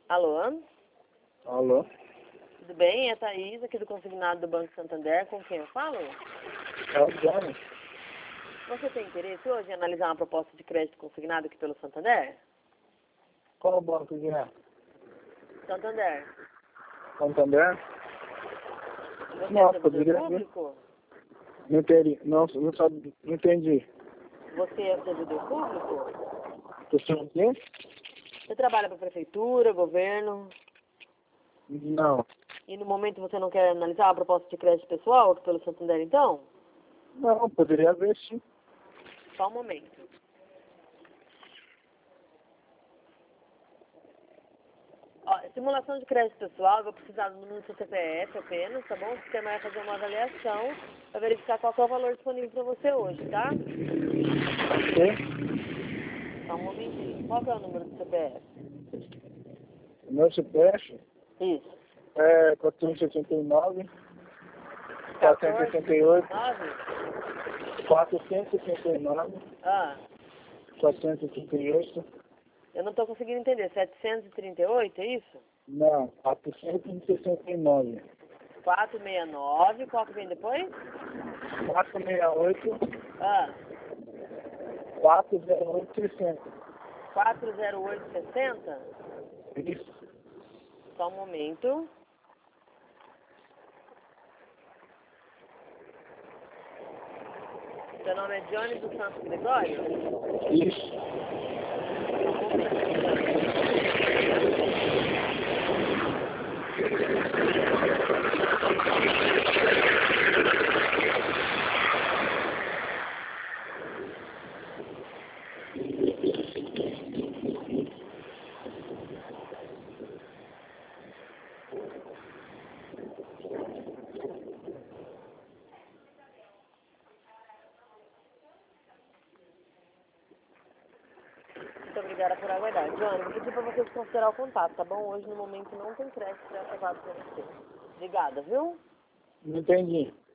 Alô? Alô? Tudo bem? É a Thaís, aqui do Consignado do Banco Santander. Com quem eu falo? É o Johnny. Você tem interesse hoje em analisar uma proposta de crédito consignado aqui pelo Santander? Qual o banco que é? Santander. Santander? Você Não, é servidor poderia ver. público? Não entendi. Não entendi. Você é servidor público? Você o quê? Você trabalha para a prefeitura, governo? Não. E no momento você não quer analisar uma proposta de crédito pessoal aqui pelo Santander, então? Não, poderia ver sim. Só um momento. Ó, simulação de crédito pessoal, eu vou precisar do número do seu CPF apenas, tá bom? O sistema vai fazer uma avaliação para verificar qual que é o valor disponível para você hoje, tá? Ok? Só um momentinho. Qual que é o número do CPF? O meu CPF Isso. é 469, 468, 9? 469, Ah, 438, eu não estou conseguindo entender. 738, é isso? não, 469, 469, qual que vem depois? 468, Ah, 408, 60. 40860? Isso. Só um momento. Seu nome é Johnny dos Santos Gregório? Isso. Muito obrigada por aguardar. Johnny, vou pedir para você desconsiderar o contato, tá bom? Hoje, no momento, não tem crédito pré-aprovado para você. Obrigada, viu? Não entendi.